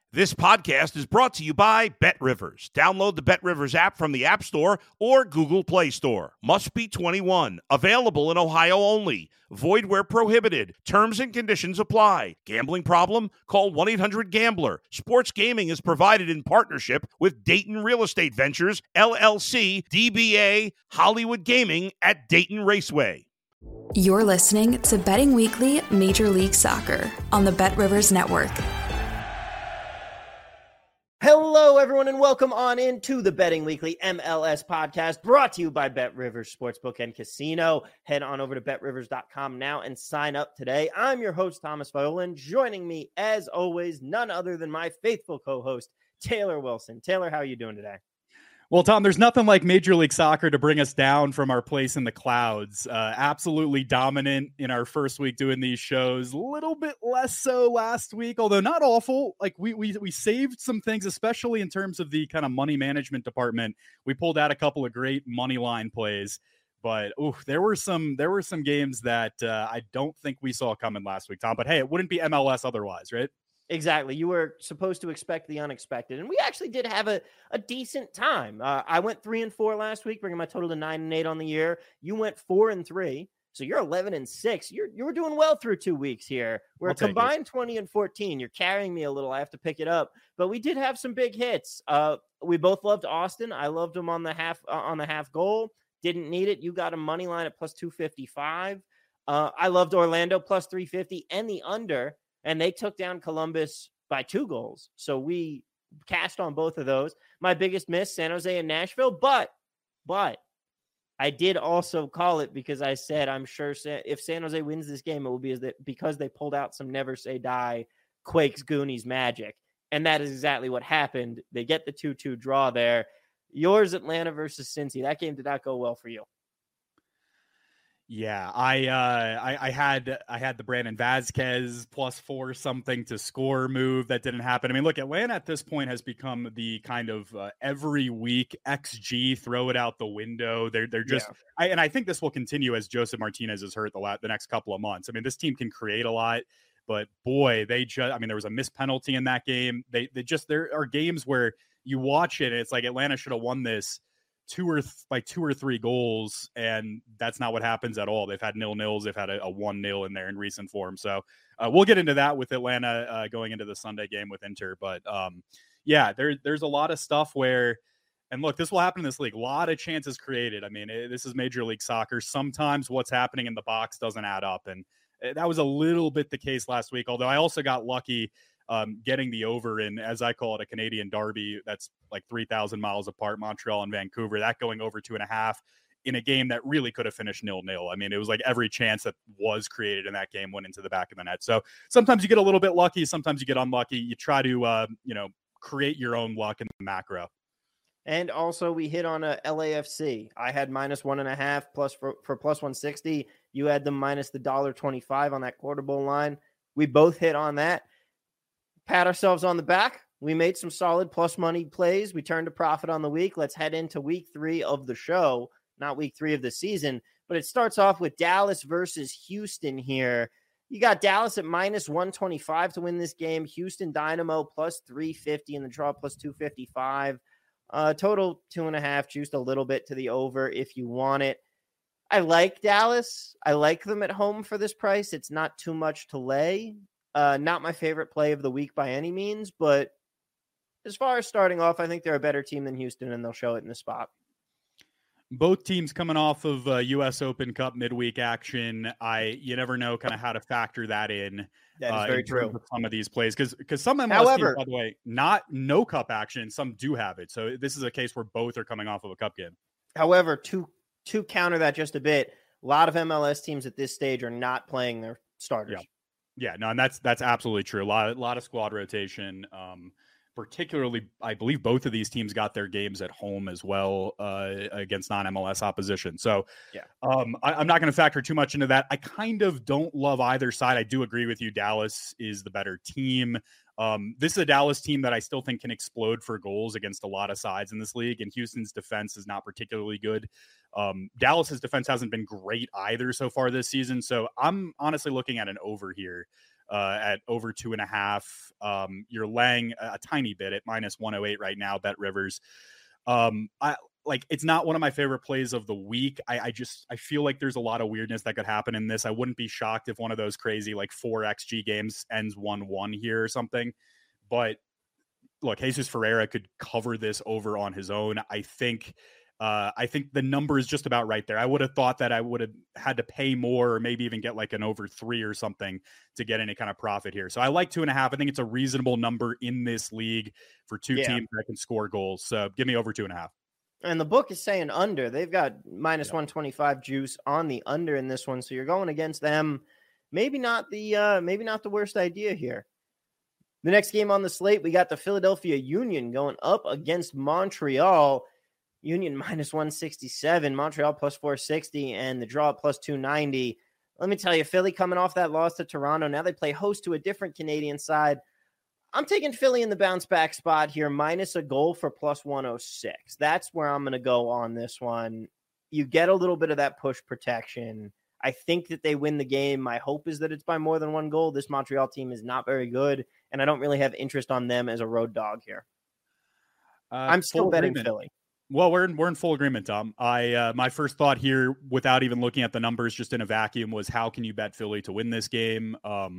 This podcast is brought to you by BetRivers. Download the BetRivers app from the App Store or Google Play Store. Must be 21. Available in Ohio only. Void where prohibited. Terms and conditions apply. Gambling problem? Call 1-800-GAMBLER. Sports gaming is provided in partnership with Dayton Real Estate Ventures, LLC, DBA, Hollywood Gaming at Dayton Raceway. You're listening to Betting Weekly Major League Soccer on the BetRivers Network. Hello, everyone, and welcome on into the Betting Weekly MLS podcast brought to you by BetRivers Sportsbook and Casino. Head on over to BetRivers.com now and sign up today. I'm your host, Thomas Viola, and joining me, as always, none other than my faithful co-host, Taylor Wilson. Taylor, how are you doing today? Well, Tom, there's nothing like Major League Soccer to bring us down from our place in the clouds. Absolutely dominant in our first week doing these shows. A little bit less so last week, although not awful. Like we saved some things, especially in terms of the kind of money management department. We pulled out a couple of great money line plays, but there were some games that I don't think we saw coming last week, Tom. But hey, it wouldn't be MLS otherwise, right? Exactly. You were supposed to expect the unexpected, and we actually did have a decent time. I went 3-4 last week, bringing my total to 9-8 on the year. You went 4-3, so you're 11-6. You were doing well through 2 weeks here. We're combined 20-14. You're carrying me a little. I have to pick it up, but we did have some big hits. We both loved Austin. I loved him on the half goal. Didn't need it. You got a money line at plus 255. I loved Orlando plus 350 and the under. And they took down Columbus by 2 goals. So we cashed on both of those. My biggest miss, San Jose and Nashville. But I did also call it because I said, I'm sure if San Jose wins this game, it will be because they pulled out some never say die Quakes Goonies magic. And that is exactly what happened. They get the 2-2 draw there. Yours, Atlanta versus Cincy. That game did not go well for you. Yeah, I had the Brandon Vazquez +4 something to score move that didn't happen. I mean, look, Atlanta at this point has become the kind of every week XG throw it out the window. They're just, yeah. And I think this will continue as Joseph Martinez is hurt the next couple of months. I mean, this team can create a lot, but boy, there was a missed penalty in that game. There are games where you watch it and it's like Atlanta should have won this 2 or 3 goals, and that's not what happens at all. They've had 0-0s. They've had a 1-0 in there in recent form. So we'll get into that with Atlanta going into the Sunday game with Inter. But yeah, there's a lot of stuff where, and look, this will happen in this league. A lot of chances created. I mean, this is Major League Soccer. Sometimes what's happening in the box doesn't add up, and that was a little bit the case last week. Although I also got lucky getting the over in, as I call it, a Canadian derby that's like 3,000 miles apart, Montreal and Vancouver, that going over 2.5 in a game that really could have finished 0-0. I mean, it was like every chance that was created in that game went into the back of the net. So sometimes you get a little bit lucky. Sometimes you get unlucky. You try to, create your own luck in the macro. And also we hit on a LAFC. I had -1.5 plus for plus 160. You had them minus the $1.25 on that quarter bowl line. We both hit on that. Pat ourselves on the back. We made some solid plus money plays. We turned a profit on the week. Let's head into week 3 of the show, not week 3 of the season. But it starts off with Dallas versus Houston here. You got Dallas at -125 to win this game. Houston Dynamo plus 350 in the draw, plus 255. Total 2.5, juiced a little bit to the over if you want it. I like Dallas. I like them at home for this price. It's not too much to lay. Not my favorite play of the week by any means, but as far as starting off, I think they're a better team than Houston, and they'll show it in the spot. Both teams coming off of U.S. Open Cup midweek action. You never know kind of how to factor that in. That is very true. Some of these plays, because some MLS teams, by the way, no cup action. Some do have it. So this is a case where both are coming off of a cup game. However, to counter that just a bit, a lot of MLS teams at this stage are not playing their starters. Yeah, no, and that's absolutely true. A lot of squad rotation. Particularly, I believe both of these teams got their games at home as well against non-MLS opposition. So yeah, I'm not going to factor too much into that. I kind of don't love either side. I do agree with you. Dallas is the better team. This is a Dallas team that I still think can explode for goals against a lot of sides in this league, and Houston's defense is not particularly good. Dallas's defense hasn't been great either so far this season, so I'm honestly looking at an over here. at over 2.5. You're laying a tiny bit at minus 108 right now, Bet Rivers. It's not one of my favorite plays of the week. I feel like there's a lot of weirdness that could happen in this. I wouldn't be shocked if one of those crazy 4 XG games ends 1-1 here or something. But look, Jesus Ferreira could cover this over on his own. I think the number is just about right there. I would have thought that I would have had to pay more or maybe even get an over 3 or something to get any kind of profit here. So I like 2.5. I think it's a reasonable number in this league for two teams that can score goals. So give me over 2.5. And the book is saying under. They've got minus 125 juice on the under in this one. So you're going against them. Maybe not the worst idea here. The next game on the slate, we got the Philadelphia Union going up against Montreal. Union minus 167, Montreal plus 460, and the draw plus 290. Let me tell you, Philly coming off that loss to Toronto. Now they play host to a different Canadian side. I'm taking Philly in the bounce back spot here, minus a goal for plus 106. That's where I'm going to go on this one. You get a little bit of that push protection. I think that they win the game. My hope is that it's by more than 1 goal. This Montreal team is not very good, and I don't really have interest on them as a road dog here. I'm still betting Philly. Well, we're in full agreement, Tom. My first thought here, without even looking at the numbers, just in a vacuum, was how can you bet Philly to win this game?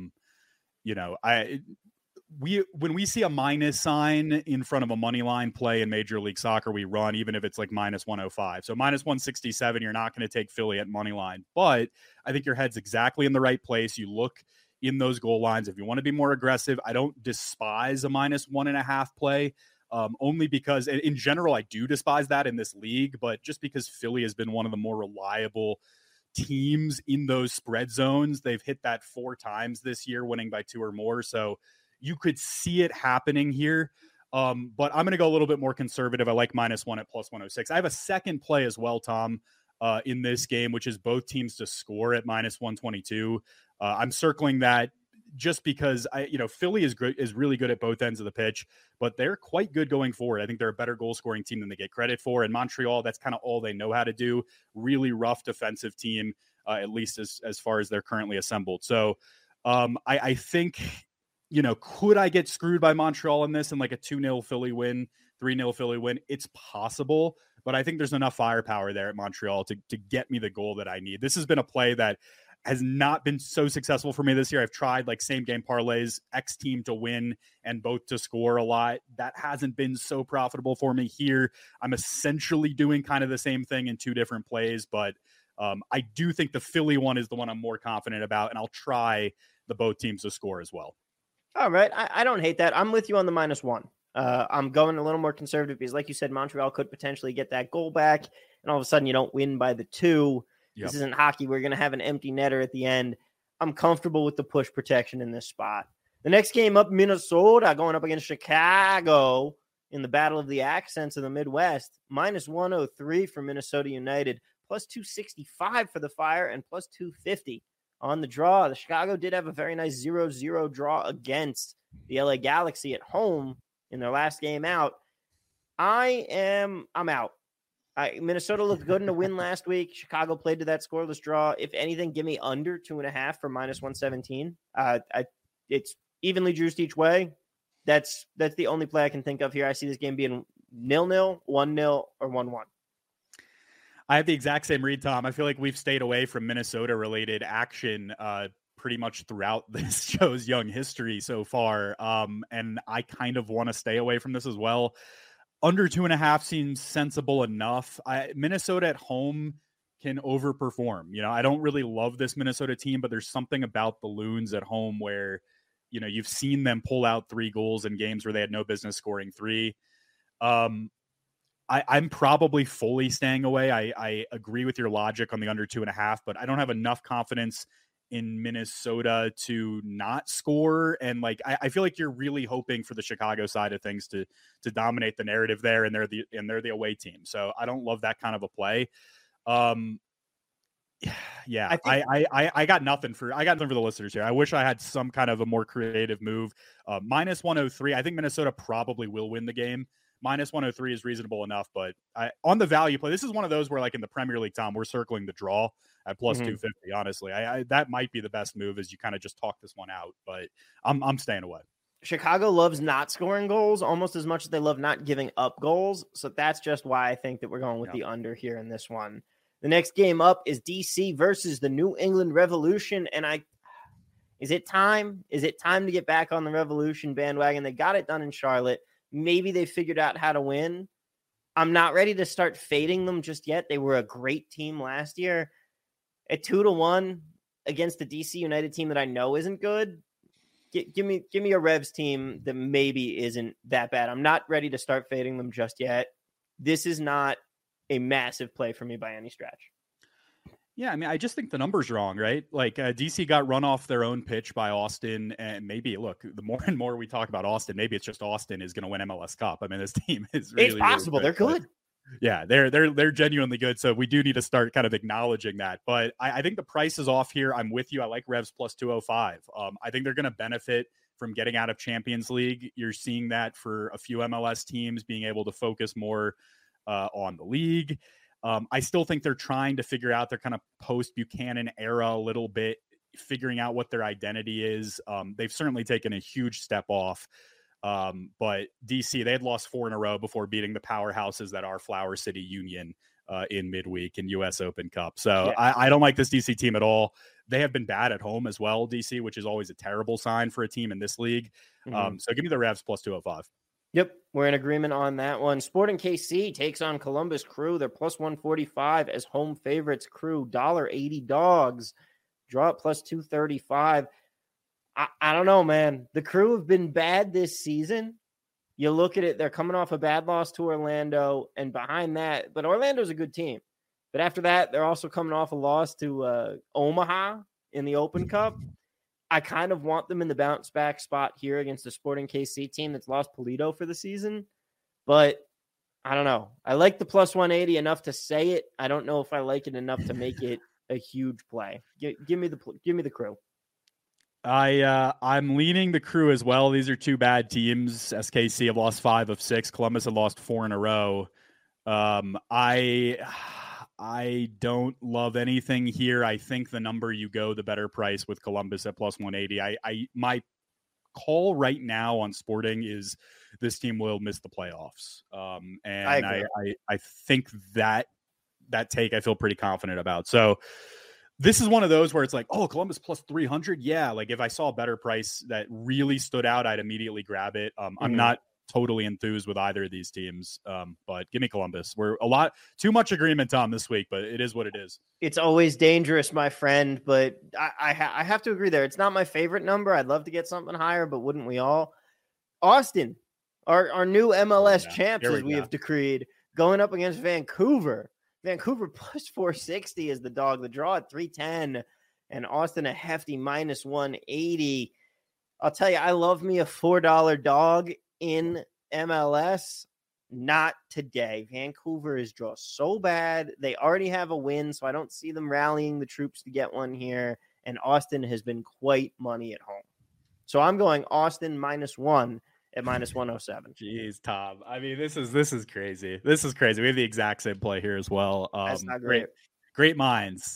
When we see a minus sign in front of a money line play in Major League Soccer, we run, even if it's minus 105. So minus 167, you're not going to take Philly at money line. But I think your head's exactly in the right place. You look in those goal lines. If you want to be more aggressive, I don't despise a minus 1.5 play. Only because in general, I do despise that in this league, but just because Philly has been one of the more reliable teams in those spread zones, they've hit that 4 times this year, winning by 2 or more. So you could see it happening here. But I'm going to go a little bit more conservative. I like minus 1 at plus 106. I have a second play as well, Tom, in this game, which is both teams to score at minus 122. I'm circling that just because Philly is really good at both ends of the pitch, but they're quite good going forward. I think they're a better goal scoring team than they get credit for. And Montreal, that's kind of all they know how to do. Really rough defensive team, at least as far as they're currently assembled. So I think, could I get screwed by Montreal in this in a 2-0 Philly win, 3-0 Philly win? It's possible, but I think there's enough firepower there at Montreal to get me the goal that I need. This has been a play that has not been so successful for me this year. I've tried same game parlays, X team to win and both to score a lot. That hasn't been so profitable for me here. I'm essentially doing kind of the same thing in 2 different plays, but I do think the Philly one is the one I'm more confident about, and I'll try the both teams to score as well. All right. I don't hate that. I'm with you on the minus 1. I'm going a little more conservative because, like you said, Montreal could potentially get that goal back, and all of a sudden you don't win by the 2. Yep. This isn't hockey. We're going to have an empty netter at the end. I'm comfortable with the push protection in this spot. The next game up, Minnesota going up against Chicago in the battle of the accents of the Midwest. Minus 103 for Minnesota United, plus 265 for the Fire, and plus 250 on the draw. The Chicago did have a very nice 0-0 draw against the LA Galaxy at home in their last game out. I'm out. Minnesota looked good in a win last week. Chicago played to that scoreless draw. If anything, give me under 2.5 for minus 117. It's evenly juiced each way. That's the only play I can think of here. I see this game being 0-0, 1-0, or 1-1. I have the exact same read, Tom. I feel like we've stayed away from Minnesota-related action pretty much throughout this show's young history so far, and I kind of want to stay away from this as well. Under 2.5 seems sensible enough. Minnesota at home can overperform. I don't really love this Minnesota team, but there's something about the Loons at home where, you've seen them pull out 3 goals in games where they had no business scoring 3. I'm probably fully staying away. I agree with your logic on the under 2.5, but I don't have enough confidence in Minnesota to not score. And I feel like you're really hoping for the Chicago side of things to dominate the narrative there. And they're the away team. So I don't love that kind of a play. Yeah, I got nothing for the listeners here. I wish I had some kind of a more creative move. Minus 103. I think Minnesota probably will win the game, minus 103 is reasonable enough. But on the value play, this is one of those where, like in the Premier League, Tom, we're circling the draw at plus 250. Honestly, that might be the best move as you kind of just talk this one out. But I'm staying away. Chicago loves not scoring goals almost as much as they love not giving up goals. So that's just why I think that we're going with the under here in this one. The next game up is DC versus the New England Revolution. And is it time? Is it time to get back on the Revolution bandwagon? They got it done in Charlotte. Maybe they figured out how to win. I'm not ready to start fading them just yet. They were a great team last year. At 2-1 against the DC United team that I know isn't good. Give me a Revs team that maybe isn't that bad. I'm not ready to start fading them just yet. This is not a massive play for me by any stretch. Yeah, I mean, I just think the number's wrong, right? Like DC got run off their own pitch by Austin, and maybe look, the more and more we talk about Austin, maybe it's just Austin is going to win MLS Cup. I mean, this team is really, it's possible. Really good. They're good. Yeah, they're genuinely good. So we do need to start kind of acknowledging that. But I think the price is off here. I'm with you. I like Revs plus 205. I think they're going to benefit from getting out of Champions League. You're seeing that for a few MLS teams being able to focus more on the league. I still think they're trying to figure out their kind of post-Buchanan era a little bit, figuring out what their identity is. They've certainly taken a huge step off. But DC, they had lost 4 in a row before beating the powerhouses that are Flower City Union in midweek in U.S. Open Cup. So yeah. I don't like this DC team at all. They have been bad at home as well, DC, which is always a terrible sign for a team in this league. So give me the Revs plus 205. Yep, we're in agreement on that one. Sporting KC takes on Columbus Crew. They're plus 145 as home favorites. Crew, $1.80 dogs. Draw at plus 235. I don't know, man. The Crew have been bad this season. You look at it, they're coming off a bad loss to Orlando, and behind that, but Orlando's a good team. But after that, they're also coming off a loss to Omaha in the Open Cup. I kind of want them in the bounce back spot here against the Sporting KC team that's lost Polito for the season. But I don't know. I like the plus 180 enough to say it. I don't know if I like it enough to make it a huge play. Give me the Crew. I'm leaning the Crew as well. These are two bad teams. SKC have lost 5 of 6. Columbus have lost 4 in a row. I don't love anything here. I think the number you go, the better price with Columbus at plus 180. My call right now on Sporting is this team will miss the playoffs. And I think that take I feel pretty confident about. So this is one of those where it's like, oh, Columbus plus 300. Yeah. Like if I saw a better price that really stood out, I'd immediately grab it. I'm not totally enthused with either of these teams. But give me Columbus. We're too much agreement, Tom, this week, but it is what it is. It's always dangerous, my friend, but I have to agree there. It's not my favorite number. I'd love to get something higher, but wouldn't we all? Austin, our new MLS champs, as we have decreed, going up against Vancouver. Vancouver plus 460 is the dog. The draw at 310, and Austin a hefty minus 180. I'll tell you, I love me a $4 dog in MLS. Not today. Vancouver is just so bad. They already have a win, so I don't see them rallying the troops to get one here. And Austin has been quite money at home. So I'm going Austin -1 at minus 107. Jeez, Tom. I mean, this is crazy. This is crazy. We have the exact same play here as well. That's not great. Great minds.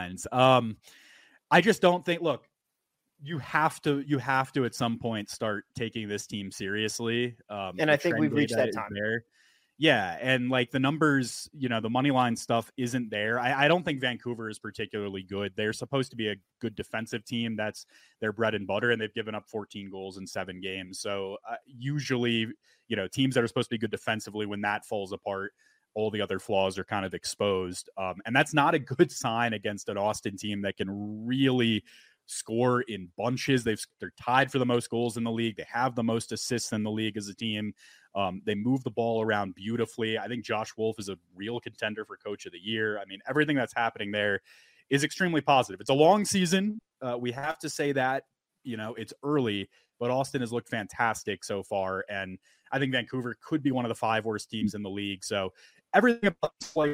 I just don't think, look, you have to at some point start taking this team seriously. And I think we've reached that time there. Yeah. And like the numbers, the money line stuff isn't there. I don't think Vancouver is particularly good. They're supposed to be a good defensive team. That's their bread and butter. And they've given up 14 goals in 7 games. So usually, teams that are supposed to be good defensively, when that falls apart, all the other flaws are kind of exposed. And that's not a good sign against an Austin team that can really score in bunches. They're tied for the most goals in the league. They have the most assists in the league as a team. They move the ball around beautifully. I think Josh Wolf is a real contender for Coach of the Year. I mean, everything that's happening there is extremely positive. It's a long season. We have to say that, it's early, but Austin has looked fantastic so far. And I think Vancouver could be one of the 5 worst teams in the league. So everything about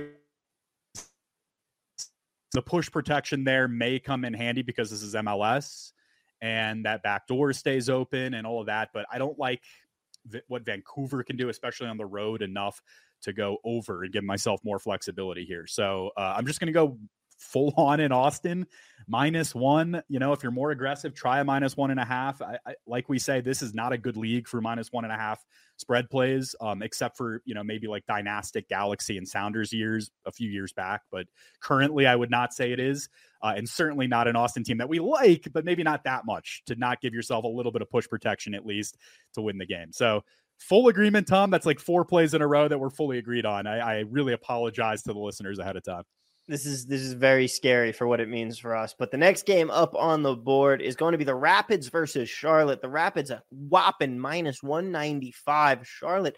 the push protection there may come in handy because this is MLS and that back door stays open and all of that. But I don't like what Vancouver can do, especially on the road, enough to go over and give myself more flexibility here. So I'm just going to go full on in Austin, -1. If you're more aggressive, try a -1.5. I like we say, this is not a good league for -1.5 spread plays, except for, maybe like dynastic Galaxy and Sounders years a few years back. But currently I would not say it is, and certainly not an Austin team that we like, but maybe not that much to not give yourself a little bit of push protection at least to win the game. So full agreement, Tom. That's like 4 plays in a row that we're fully agreed on. I really apologize to the listeners ahead of time. This is very scary for what it means for us. But the next game up on the board is going to be the Rapids versus Charlotte. The Rapids a whopping -195. Charlotte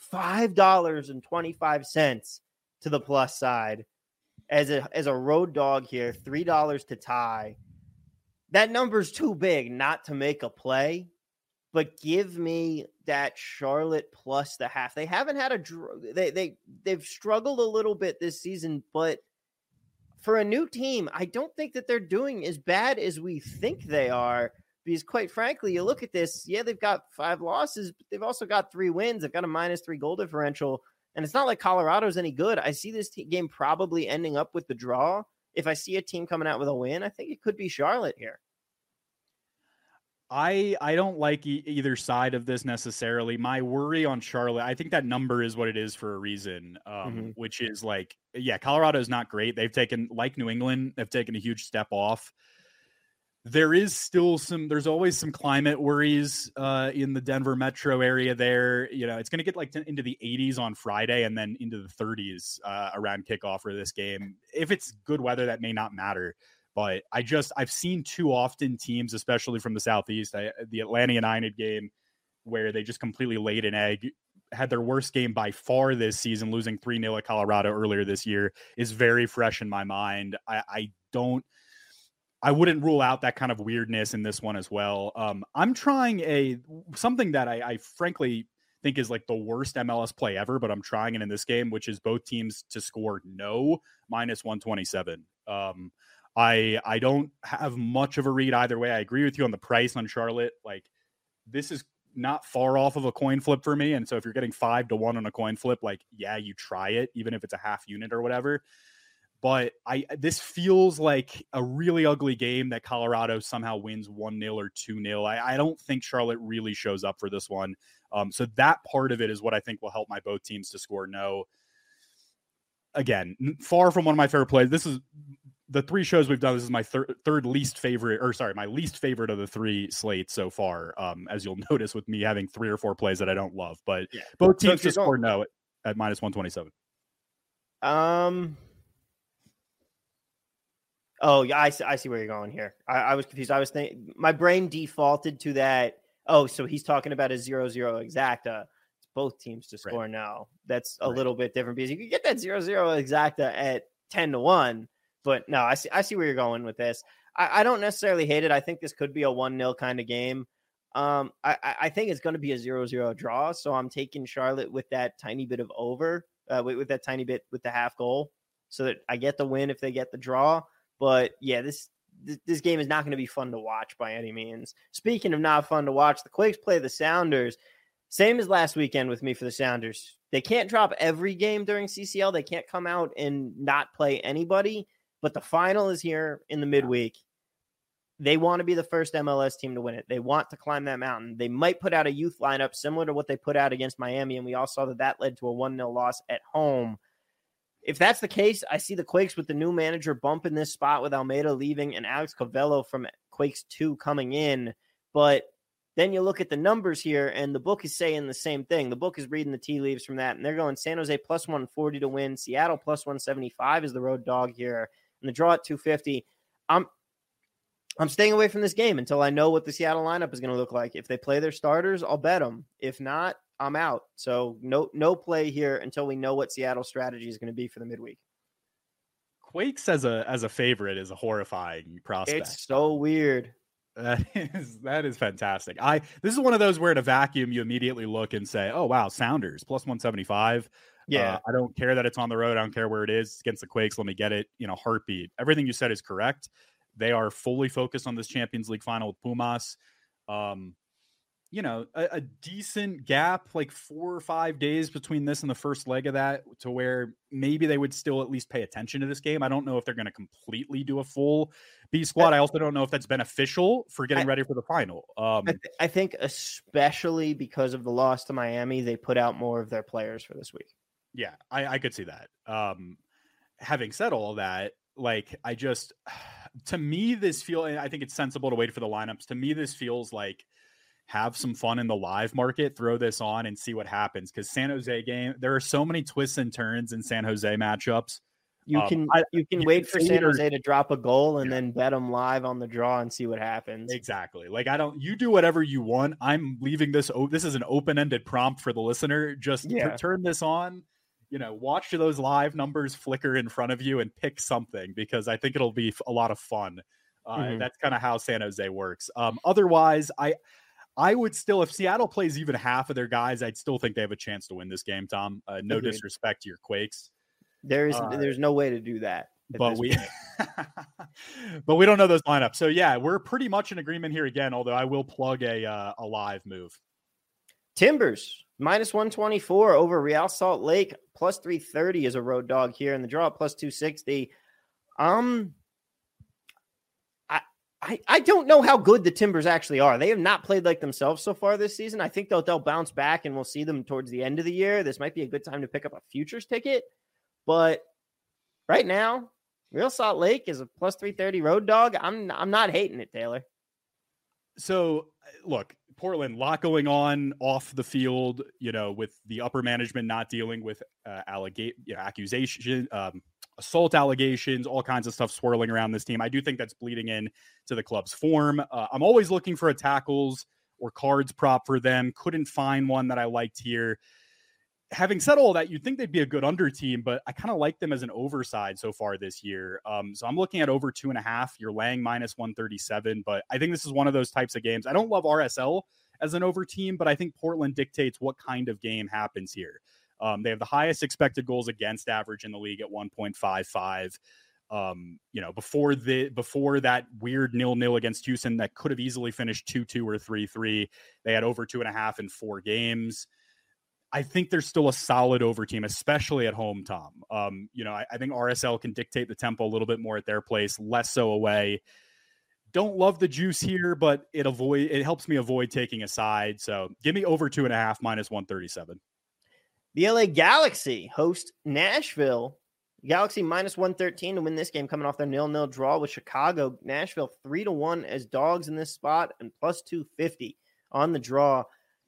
$5.25 to the plus side as a road dog here. $3 to tie. That number's too big not to make a play. But give me that Charlotte plus the half. They haven't had they've struggled a little bit this season, but for a new team, I don't think that they're doing as bad as we think they are, because quite frankly, you look at this, they've got 5 losses, but they've also got 3 wins. They've got a -3 goal differential, and it's not like Colorado's any good. I see this game probably ending up with the draw. If I see a team coming out with a win, I think it could be Charlotte here. I don't like either side of this necessarily. My worry on Charlotte, I think that number is what it is for a reason, which is like, Colorado is not great. They've taken, like New England, they've taken a huge step off. There's always some climate worries in the Denver metro area there. It's going to get into the 80s on Friday and then into the 30s around kickoff for this game. If it's good weather, that may not matter. But I've seen too often teams, especially from the Southeast, the Atlanta United game where they just completely laid an egg, had their worst game by far this season, losing 3-0 at Colorado earlier this year, is very fresh in my mind. I wouldn't rule out that kind of weirdness in this one as well. I'm trying something that I frankly think is like the worst MLS play ever, but I'm trying it in this game, which is both teams to score no, -127. I don't have much of a read either way. I agree with you on the price on Charlotte. Like, this is not far off of a coin flip for me. And so if you're getting 5-1 on a coin flip, you try it, even if it's a half unit or whatever. But this feels like a really ugly game that Colorado somehow wins 1-0 or 2-0. I don't think Charlotte really shows up for this one. So that part of it is what I think will help my both teams to score no. Again, far from one of my favorite plays. This is the 3 shows we've done. This is my third least favorite, my least favorite of the 3 slates so far. As you'll notice with me having 3 or 4 plays that I don't love, but both teams to score no at -127. Oh yeah, I see where you're going here. I was confused. I was thinking, my brain defaulted to that. Oh, so he's talking about a 0-0 exacta. It's both teams to score now. That's a little bit different because you can get that 0-0 exacta at 10-1. But no, I see where you're going with this. I don't necessarily hate it. I think this could be a 1-0 kind of game. I think it's going to be a 0-0 draw. So I'm taking Charlotte with that tiny bit of over, with that tiny bit with the half goal, so that I get the win if they get the draw. But yeah, this game is not going to be fun to watch by any means. Speaking of not fun to watch, the Quakes play the Sounders. Same as last weekend with me for the Sounders. They can't drop every game during CCL. They can't come out and not play anybody. But the final is here in the midweek. They want to be the first MLS team to win it. They want to climb that mountain. They might put out a youth lineup similar to what they put out against Miami, and we all saw that led to a 1-0 loss at home. If that's the case, I see the Quakes with the new manager bumping this spot with Almeida leaving and Alex Covello from Quakes 2 coming in. But then you look at the numbers here, and the book is saying the same thing. The book is reading the tea leaves from that, and they're going San Jose +140 to win. Seattle +175 is the road dog here, and the draw at 250. I'm staying away from this game until I know what the Seattle lineup is going to look like. If they play their starters, I'll bet them. If not, I'm out. So no play here until we know what Seattle's strategy is going to be for the midweek. Quakes as a favorite is a horrifying prospect. It's so weird. That is fantastic. This is one of those where in a vacuum you immediately look and say, oh wow, Sounders +175. Yeah. I don't care that it's on the road. I don't care where it is. It's against the Quakes. Let me get it. Heartbeat. Everything you said is correct. They are fully focused on this Champions League final with Pumas. a decent gap, like 4 or 5 days between this and the first leg of that, to where maybe they would still at least pay attention to this game. I don't know if they're going to completely do a full B squad. I also don't know if that's beneficial for getting ready for the final. I think especially because of the loss to Miami, they put out more of their players for this week. Yeah, I could see that. Having said all that, like, to me, I think it's sensible to wait for the lineups. To me, this feels like, have some fun in the live market, throw this on and see what happens. Because San Jose game, there are so many twists and turns in San Jose matchups. You can wait for San Jose to drop a goal and then bet them live on the draw and see what happens. Exactly. Like, you do whatever you want. I'm leaving this. This is an open-ended prompt for the listener. Just turn this on, watch those live numbers flicker in front of you and pick something, because I think it'll be a lot of fun. That's kind of how San Jose works. Otherwise, I would still, if Seattle plays even half of their guys, I'd still think they have a chance to win this game, Tom. No disrespect to your Quakes. There's no way to do that. But we don't know those lineups. So yeah, we're pretty much in agreement here again, although I will plug a live move. Timbers -124 over Real Salt Lake, +330 is a road dog here, and the draw +260. I don't know how good the Timbers actually are. They have not played like themselves so far this season. I think they'll bounce back, and we'll see them towards the end of the year. This might be a good time to pick up a futures ticket. But right now, Real Salt Lake is a +330 road dog. I'm not hating it, Taylor. So, look, Portland, a lot going on off the field, with the upper management not dealing with accusation, assault allegations, all kinds of stuff swirling around this team. I do think that's bleeding in to the club's form. I'm always looking for a tackles or cards prop for them. Couldn't find one that I liked here. Having said all that, you'd think they'd be a good under team, but I kind of like them as an overside so far this year. So I'm looking at over 2.5. You're laying -137, but I think this is one of those types of games. I don't love RSL as an over team, but I think Portland dictates what kind of game happens here. They have the highest expected goals against average in the league at 1.55. Before that weird 0-0 against Houston that could have easily finished 2-2 or 3-3, they had over 2.5 in 4 games. I think there's still a solid over team, especially at home, Tom. I think RSL can dictate the tempo a little bit more at their place, less so away. Don't love the juice here, but it helps me avoid taking a side. So give me over 2.5 -137. The LA Galaxy host Nashville. Galaxy -113 to win this game, coming off their 0-0 draw with Chicago. Nashville 3-1 as dogs in this spot, and +250 on the draw.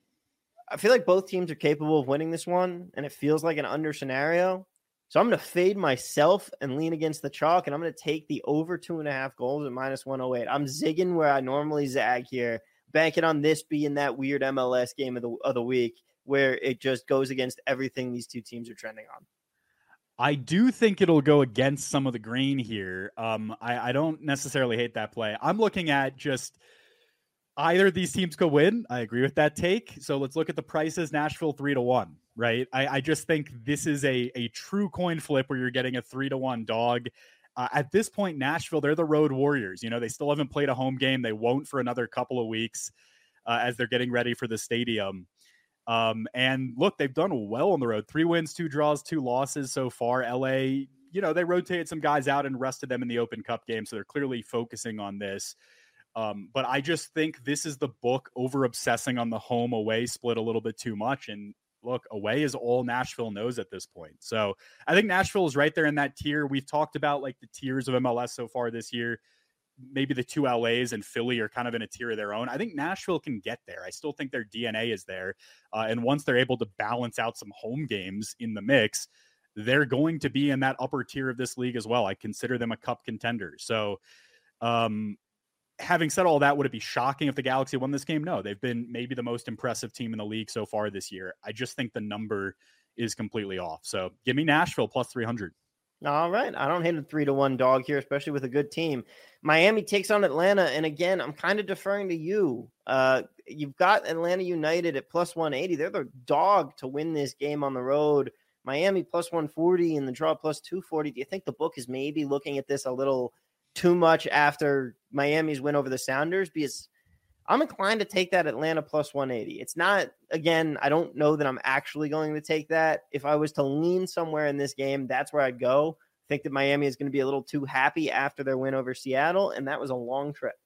I feel like both teams are capable of winning this one, and it feels like an under scenario. So I'm going to fade myself and lean against the chalk, and I'm going to take the over 2.5 goals at -108. I'm zigging where I normally zag here, banking on this being that weird MLS game of the week, where it just goes against everything these two teams are trending on. I do think it'll go against some of the grain here. I don't necessarily hate that play. I'm looking at just either of these teams could win. I agree with that take. So let's look at the prices. Nashville 3-1, right? I just think this is a true coin flip where you're getting a 3-1 dog. At this point, Nashville, they're the road warriors. They still haven't played a home game. They won't for another couple of weeks as they're getting ready for the stadium. And look, they've done well on the road. 3 wins, 2 draws, 2 losses so far. LA, they rotated some guys out and rested them in the Open Cup game. So they're clearly focusing on this. But I just think this is the book over obsessing on the home away split a little bit too much. And look, away is all Nashville knows at this point. So I think Nashville is right there in that tier. We've talked about like the tiers of MLS so far this year. Maybe the 2 LAs and Philly are kind of in a tier of their own. I think Nashville can get there. I still think their DNA is there. And once they're able to balance out some home games in the mix, they're going to be in that upper tier of this league as well. I consider them a cup contender. So, having said all that, would it be shocking if the Galaxy won this game? No, they've been maybe the most impressive team in the league so far this year. I just think the number is completely off. So give me Nashville +300. All right. I don't hate a 3-1 dog here, especially with a good team. Miami takes on Atlanta. And again, I'm kind of deferring to you. You've got Atlanta United at +180. They're the dog to win this game on the road. Miami +140 and the draw +240. Do you think the book is maybe looking at this a little too much after Miami's win over the Sounders? Because I'm inclined to take that Atlanta plus 180. It's not, again, I don't know that I'm actually going to take that. If I was to lean somewhere in this game, that's where I'd go. I think that Miami is going to be a little too happy after their win over Seattle, and that was a long trip.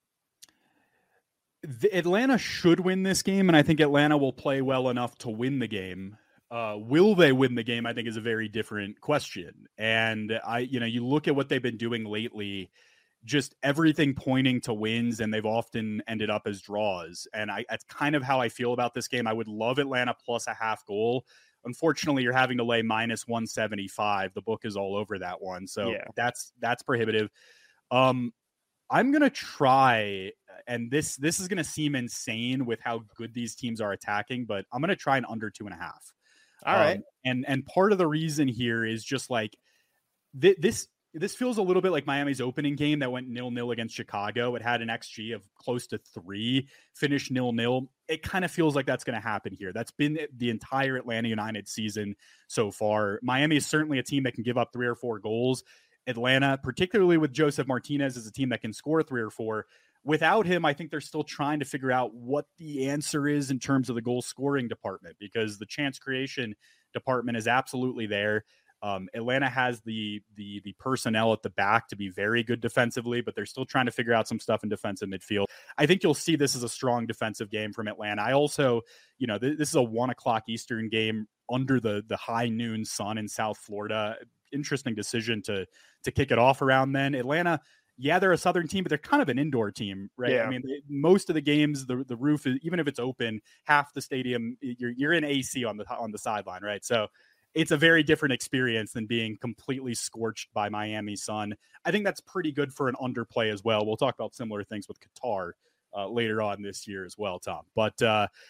Atlanta should win this game, and I think Atlanta will play well enough to win the game. Will they win the game? I think is a very different question. And you look at what they've been doing lately, just everything pointing to wins, and they've often ended up as draws. And that's kind of how I feel about this game. I would love Atlanta plus a half goal. Unfortunately, you're having to lay minus 175. The book is all over that one. So that's prohibitive. I'm going to try, and this is going to seem insane with how good these teams are attacking, but I'm going to try an under 2.5. All right. And part of the reason here is just like this feels a little bit like Miami's opening game that went 0-0 against Chicago. It had an XG of close to 3, finished 0-0. It kind of feels like that's going to happen here. That's been the entire Atlanta United season so far. Miami is certainly a team that can give up 3 or 4 goals. Atlanta, particularly with Joseph Martinez, is a team that can score 3 or 4. Without him, I think they're still trying to figure out what the answer is in terms of the goal scoring department, because the chance creation department is absolutely there. Atlanta has the personnel at the back to be very good defensively, but they're still trying to figure out some stuff in defensive midfield. I think you'll see this as a strong defensive game from Atlanta. I also, this is a 1:00 Eastern game under the high noon sun in South Florida. Interesting decision to kick it off around then. Atlanta, they're a Southern team, but they're kind of an indoor team, right? Yeah. I mean, most of the games, the roof is, even if it's open, half the stadium, you're in AC on the sideline, right? So it's a very different experience than being completely scorched by Miami sun. I think that's pretty good for an underplay as well. We'll talk about similar things with Qatar later on this year as well, Tom. But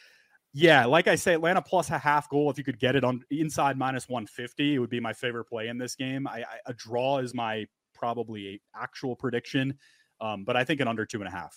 like I say, Atlanta plus a half goal. If you could get it on inside minus 150, it would be my favorite play in this game. A draw is my probably actual prediction, but I think an under 2.5.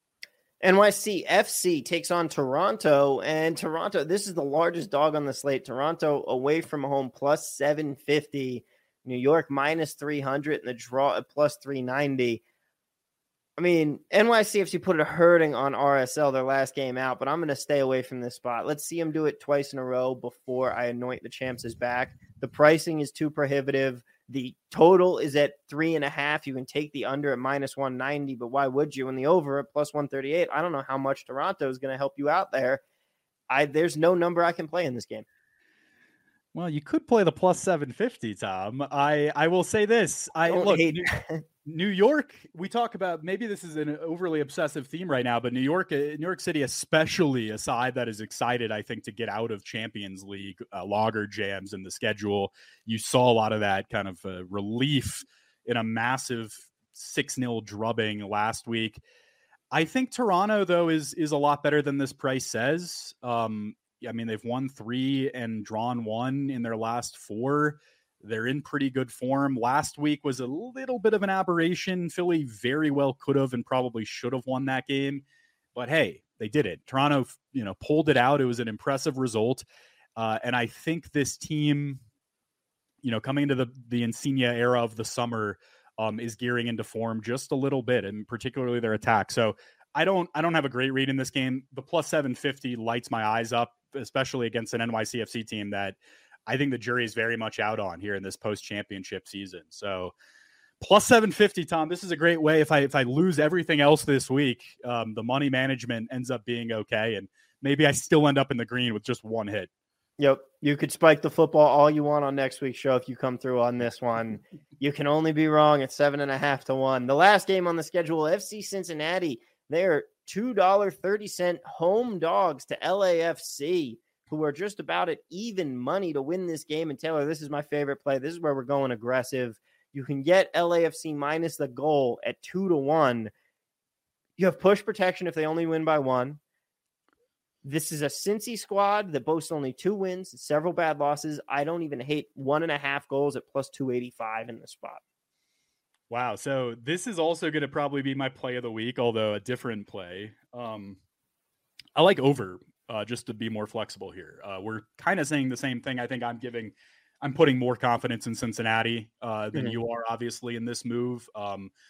NYCFC takes on Toronto, and Toronto, this is the largest dog on the slate. Toronto away from home plus 750, New York minus 300, and the draw at plus 390. I mean, NYCFC put it hurting on RSL their last game out, but I'm going to stay away from this spot. Let's see them do it twice in a row before I anoint the champs as back. The pricing is too prohibitive. The total is at 3.5. You can take the under at minus 190, but why would you? And the over at plus 138. I don't know how much Toronto is going to help you out there. There's no number I can play in this game. Well, you could play the plus 750, Tom. I will say this. New York, we talk about, maybe this is an overly obsessive theme right now, but New York City, especially a side that is excited, I think, to get out of Champions League logger jams in the schedule. You saw a lot of that kind of relief in a massive 6-0 drubbing last week. I think Toronto, though, is a lot better than this price says. I mean, they've won 3 and drawn 1 in their last 4. They're in pretty good form. Last week was a little bit of an aberration. Philly very well could have and probably should have won that game. But hey, they did it. Toronto, pulled it out. It was an impressive result. And I think this team, coming into the Insigne era of the summer, is gearing into form just a little bit, and particularly their attack. So I don't have a great read in this game. The plus 750 lights my eyes up, especially against an NYCFC team that I think the jury is very much out on here in this post-championship season. So plus 750, Tom, this is a great way. If I lose everything else this week, the money management ends up being okay. And maybe I still end up in the green with just one hit. Yep. You could spike the football all you want on next week's show if you come through on this one. You can only be wrong at 7.5 to 1. The last game on the schedule, FC Cincinnati, they're $2.30 home dogs to LAFC, who are just about at even money to win this game. And Taylor, this is my favorite play. This is where we're going aggressive. You can get LAFC minus the goal at 2 to 1. You have push protection if they only win by 1. This is a Cincy squad that boasts only 2 wins, several bad losses. I don't even hate 1.5 goals at plus 285 in this spot. Wow. So this is also going to probably be my play of the week, although a different play. I like over. Just to be more flexible here. We're kind of saying the same thing. I think I'm putting more confidence in Cincinnati than you are, obviously, in this move.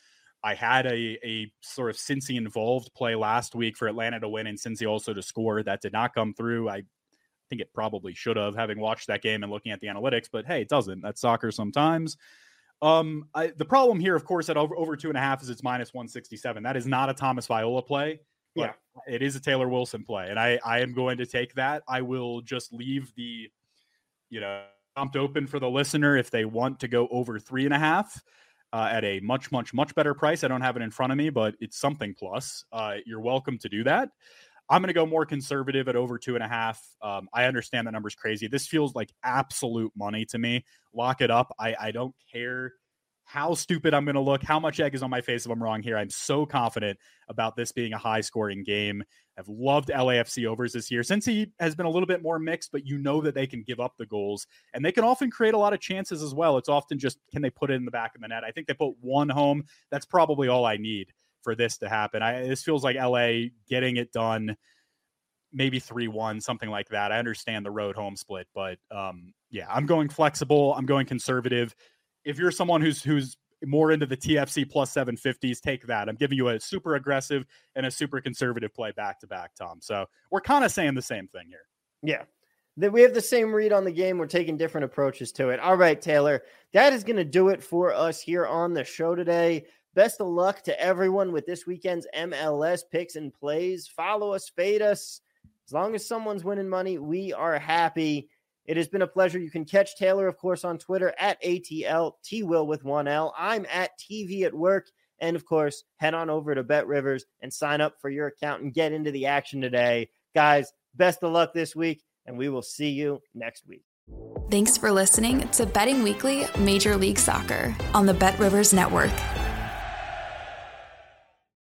I had a sort of Cincy involved play last week for Atlanta to win and Cincy also to score. That did not come through. I think it probably should have, having watched that game and looking at the analytics, but hey, it doesn't. That's soccer sometimes. The problem here, of course, at over 2.5 is it's -167. That is not a Thomas Viola play. But it is a Taylor Wilson play, and I am going to take that. I will just leave the, prompt open for the listener if they want to go over 3.5 at a much, much, much better price. I don't have it in front of me, but it's something plus. You're welcome to do that. I'm going to go more conservative at over 2.5. I understand that number's crazy. This feels like absolute money to me. Lock it up. I don't care how stupid I'm going to look, how much egg is on my face if I'm wrong here. I'm so confident about this being a high-scoring game. I've loved LAFC overs this year. Cincy has been a little bit more mixed, but you know that they can give up the goals, and they can often create a lot of chances as well. It's often just, can they put it in the back of the net? I think they put one home. That's probably all I need for this to happen. This feels like LA getting it done, maybe 3-1, something like that. I understand the road-home split, but I'm going flexible. I'm going conservative. If you're someone who's more into the TFC plus 750s, take that. I'm giving you a super aggressive and a super conservative play back to back, Tom. So we're kind of saying the same thing here. Yeah. We have the same read on the game. We're taking different approaches to it. All right, Taylor, that is going to do it for us here on the show today. Best of luck to everyone with this weekend's MLS picks and plays. Follow us, fade us. As long as someone's winning money, we are happy. It has been a pleasure. You can catch Taylor, of course, on Twitter at ATL_Twill with 1L. I'm at TV at Work. And, of course, head on over to Bet Rivers and sign up for your account and get into the action today. Guys, best of luck this week, and we will see you next week. Thanks for listening to Betting Weekly Major League Soccer on the Bet Rivers Network.